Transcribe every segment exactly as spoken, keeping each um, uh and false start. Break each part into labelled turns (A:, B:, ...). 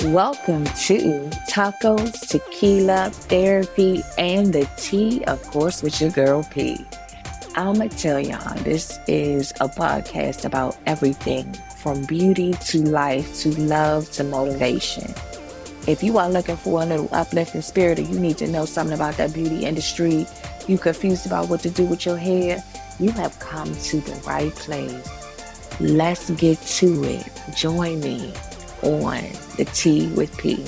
A: Welcome to Tacos, Tequila, Therapy, and the Tea, of course, with your girl P. I'ma tell y'all, this is a podcast about everything from beauty to life to love to motivation. If you are looking for a little uplifting spirit or you need to know something about that beauty industry, you confused about what to do with your hair, you have come to the right place. Let's get to it. Join me on the Tea with P.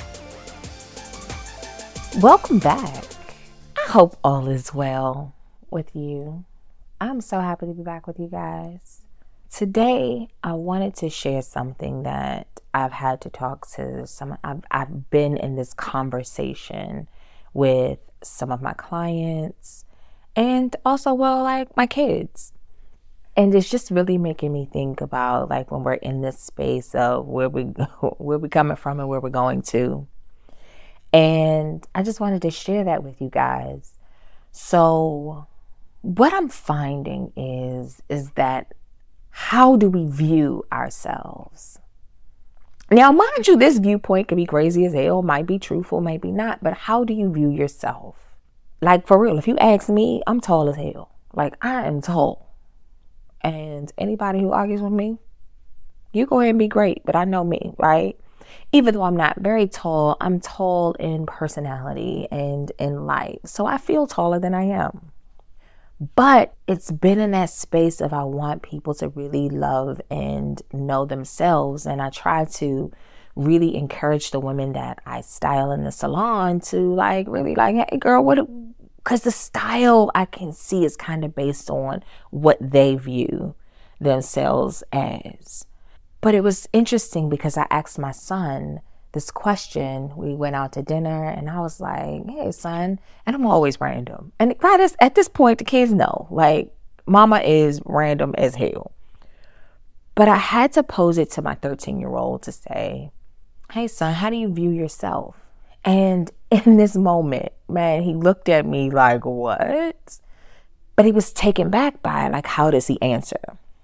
B: Welcome back. I hope all is well with you. I'm so happy to be back with you guys. Today, I wanted to share something that I've had to talk to some. I've, I've been in this conversation with some of my clients and also, well, like my kids. And it's just really making me think about like when we're in this space of where we where we coming from and where we're going to. And I just wanted to share that with you guys. So what I'm finding is is that how do we view ourselves? Now, mind you, this viewpoint can be crazy as hell, might be truthful, maybe not, but how do you view yourself? Like for real, if you ask me, I'm tall as hell. Like I am tall. And anybody who argues with me, you go ahead and be great. But I know me, right? Even though I'm not very tall, I'm tall in personality and in light. So I feel taller than I am. But it's been in that space of I want people to really love and know themselves. And I try to really encourage the women that I style in the salon to like really like, hey girl, what... Because the style I can see is kind of based on what they view themselves as. But it was interesting because I asked my son this question. We went out to dinner and I was like, hey, son. And I'm always random. And right as, at this point, the kids know, like, mama is random as hell. But I had to pose it to my thirteen-year-old to say, hey, son, how do you view yourself? And in this moment, man, he looked at me like, what? But he was taken back by it. Like, how does he answer?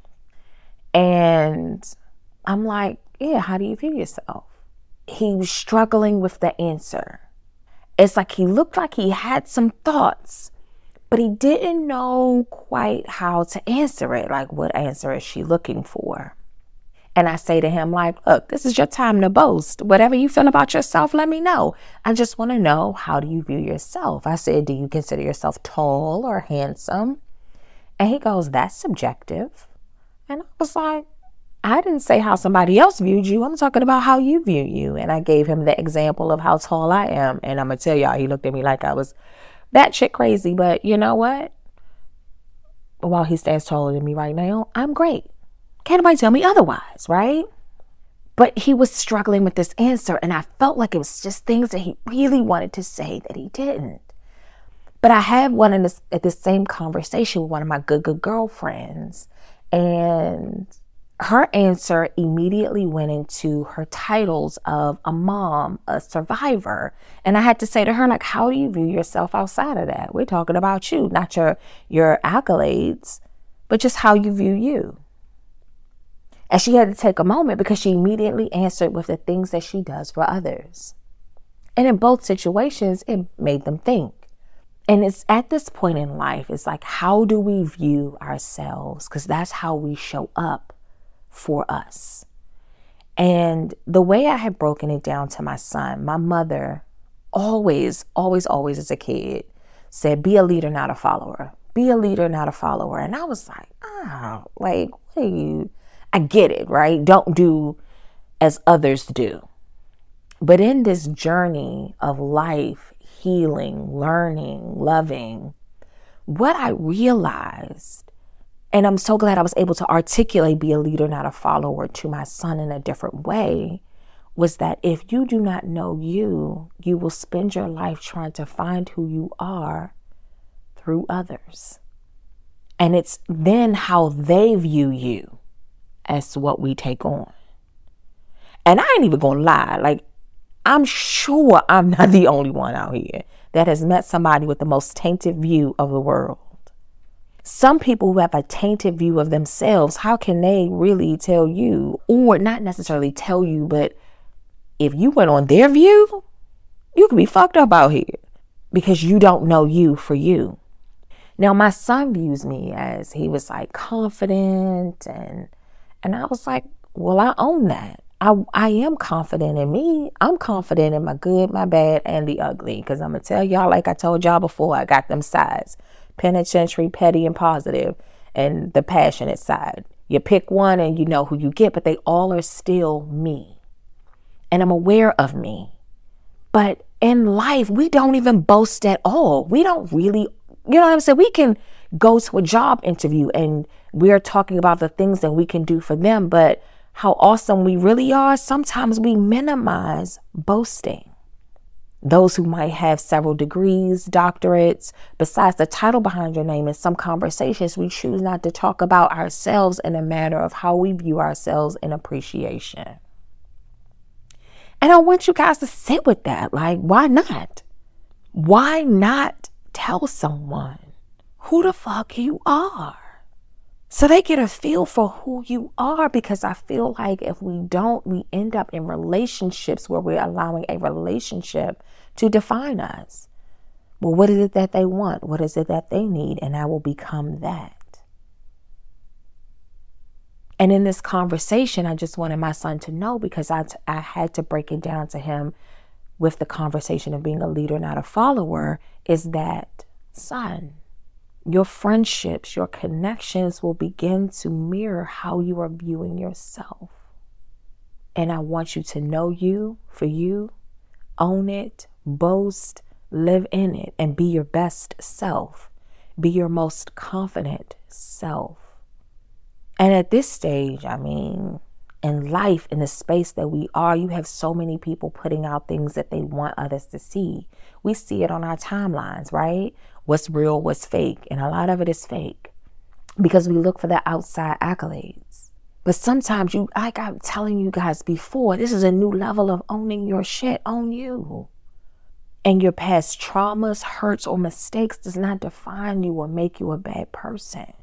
B: And I'm like, yeah, how do you view yourself? He was struggling with the answer. It's like he looked like he had some thoughts, but he didn't know quite how to answer it. Like, what answer is she looking for? And I say to him, like, look, this is your time to boast. Whatever you feel about yourself, let me know. I just want to know, how do you view yourself? I said, do you consider yourself tall or handsome? And he goes, that's subjective. And I was like, I didn't say how somebody else viewed you. I'm talking about how you view you. And I gave him the example of how tall I am. And I'm going to tell y'all, he looked at me like I was batshit crazy. But you know what? While he stands taller than me right now, I'm great. Can't nobody tell me otherwise, right? But he was struggling with this answer, and I felt like it was just things that he really wanted to say that he didn't. But I had one in this at this same conversation with one of my good, good girlfriends, and her answer immediately went into her titles of a mom, a survivor. And I had to say to her, like, how do you view yourself outside of that? We're talking about you, not your your accolades, but just how you view you. And she had to take a moment because she immediately answered with the things that she does for others. And in both situations, it made them think. And it's at this point in life, it's like, how do we view ourselves? Because that's how we show up for us. And the way I had broken it down to my son, my mother always, always, always as a kid said, be a leader, not a follower. Be a leader, not a follower. And I was like, oh, like, what are you... I get it, right? Don't do as others do. But in this journey of life, healing, learning, loving, what I realized, and I'm so glad I was able to articulate, be a leader, not a follower, to my son in a different way, was that if you do not know you, you will spend your life trying to find who you are through others. And it's then how they view you as what we take on. And I ain't even gonna lie, like, I'm sure I'm not the only one out here that has met somebody with the most tainted view of the world. Some people who have a tainted view of themselves, how can they really tell you, or not necessarily tell you, but if you went on their view, you could be fucked up out here because you don't know you for you. Now, my son views me as, he was like confident, and and I was like, well, I own that. I, I am confident in me. I'm confident in my good, my bad, and the ugly. Because I'm going to tell y'all, like I told y'all before, I got them sides. Penitentiary, petty, and positive, and the passionate side. You pick one and you know who you get, but they all are still me. And I'm aware of me. But in life, we don't even boast at all. We don't really, you know what I'm saying? We can go to a job interview and we're talking about the things that we can do for them, but how awesome we really are, sometimes we minimize boasting. Those who might have several degrees, doctorates, besides the title behind your name, in some conversations, we choose not to talk about ourselves in a manner of how we view ourselves in appreciation. And I want you guys to sit with that. Like, why not? Why not tell someone who the fuck you are? So they get a feel for who you are, because I feel like if we don't, we end up in relationships where we're allowing a relationship to define us. Well, what is it that they want? What is it that they need? And I will become that. And in this conversation, I just wanted my son to know, because I, t- I had to break it down to him with the conversation of being a leader, not a follower, is that, son, your friendships, your connections will begin to mirror how you are viewing yourself. And I want you to know you for you, own it, boast, live in it, and be your best self. Be your most confident self. And at this stage, I mean, in life, in the space that we are, you have so many people putting out things that they want others to see. We see it on our timelines, right? What's real, what's fake. And a lot of it is fake because we look for the outside accolades. But sometimes you, like I'm telling you guys before, this is a new level of owning your shit. Own you. And your past traumas, hurts, or mistakes does not define you or make you a bad person.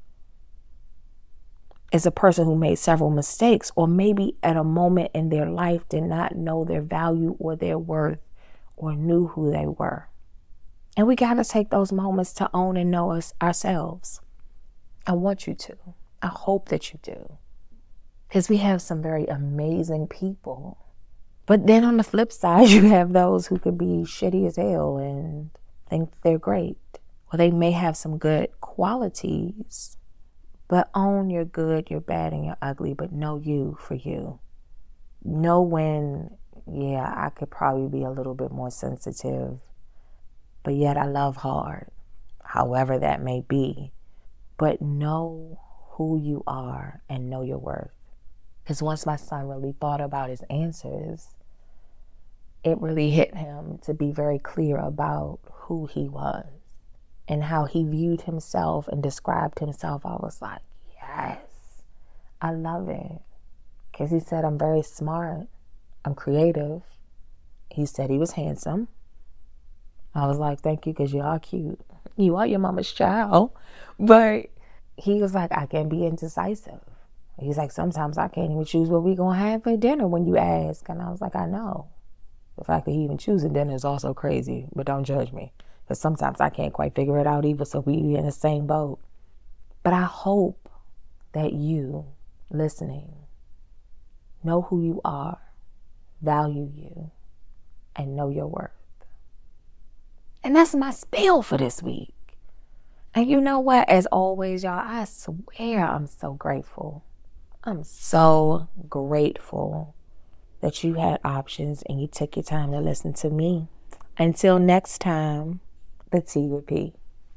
B: As a person who made several mistakes, or maybe at a moment in their life did not know their value or their worth, or knew who they were. And we got to take those moments to own and know us ourselves. I want you to. I hope that you do. Because we have some very amazing people. But then on the flip side, you have those who could be shitty as hell and think they're great. Well, they may have some good qualities, but own your good, your bad, and your ugly, but know you for you. Know when, yeah, I could probably be a little bit more sensitive, but yet I love hard, however that may be. But know who you are and know your worth. Because once my son really thought about his answers, it really hit him to be very clear about who he was and how he viewed himself and described himself. I was like, yes, I love it. Because he said, I'm very smart. I'm creative. He said he was handsome. I was like, thank you, because you are cute. You are your mama's child. But he was like, I can be indecisive. He's like, sometimes I can't even choose what we're going to have for dinner when you ask. And I was like, I know. The fact that he even choosing dinner is also crazy, but don't judge me. Because sometimes I can't quite figure it out either, so we in the same boat. But I hope that you, listening, know who you are, value you, and know your worth. And that's my spiel for this week. And you know what? As always, y'all, I swear I'm so grateful. I'm so grateful that you had options and you took your time to listen to me. Until next time, the T with P.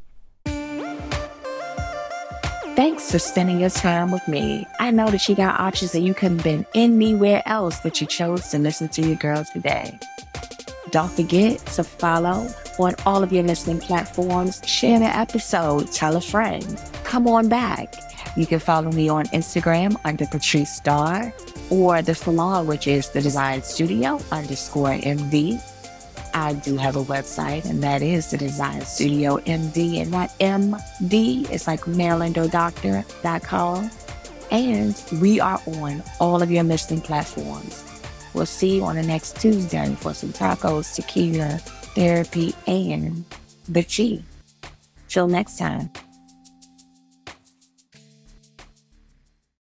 A: Thanks for spending your time with me. I know that you got options and you couldn't have been anywhere else, but you chose to listen to your girl today. Don't forget to follow on all of your listening platforms. Share the episode. Tell a friend. Come on back. You can follow me on Instagram under Patrice Starr, or the salon, which is the Design Studio underscore M D. I do have a website, and that is the Design Studio M D, and that M D is like Maryland or doctor dot com. And we are on all of your listening platforms. We'll see you on the next Tuesday for some tacos, tequila, therapy, and the tea. Till next time.